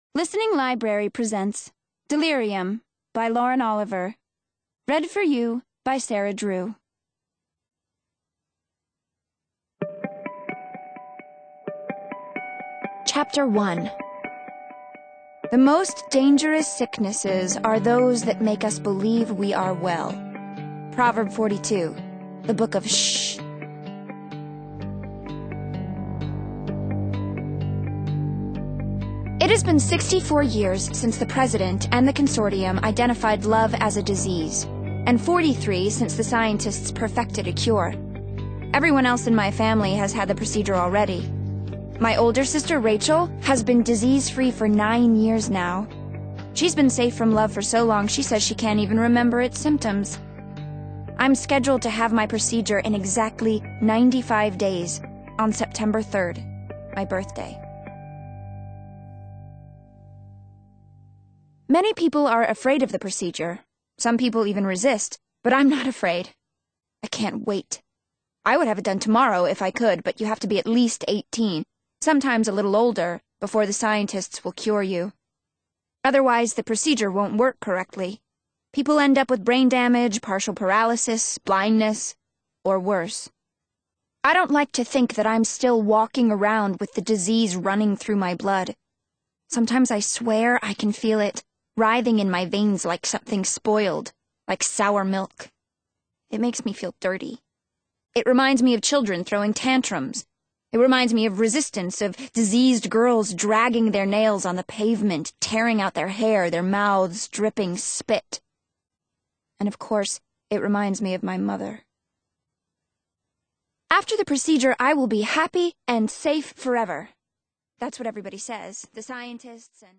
Listening Library presents Delirium by Lauren Oliver. Read for you by Sarah Drew. Chapter 1. The most dangerous sicknesses are those that make us believe we are well. Proverb 42, the book of Shh. It has been 64 years since the President and the Consortium identified love as a disease, and 43 since the scientists perfected a cure. Everyone else in my family has had the procedure already. My older sister Rachel has been disease-free for 9 years now. She's been safe from love for so long she says she can't even remember its symptoms. I'm scheduled to have my procedure in exactly 95 days on September 3rd, my birthday. Many people are afraid of the procedure. Some people even resist, but I'm not afraid. I can't wait. I would have it done tomorrow if I could, but you have to be at least 18, sometimes a little older, before the scientists will cure you. Otherwise, the procedure won't work correctly. People end up with brain damage, partial paralysis, blindness, or worse. I don't like to think that I'm still walking around with the disease running through my blood. Sometimes I swear I can feel it writhing in my veins like something spoiled, like sour milk. It makes me feel dirty. It reminds me of children throwing tantrums. It reminds me of resistance, of diseased girls dragging their nails on the pavement, tearing out their hair, their mouths dripping spit. And of course, it reminds me of my mother. After the procedure, I will be happy and safe forever. That's what everybody says, the scientists and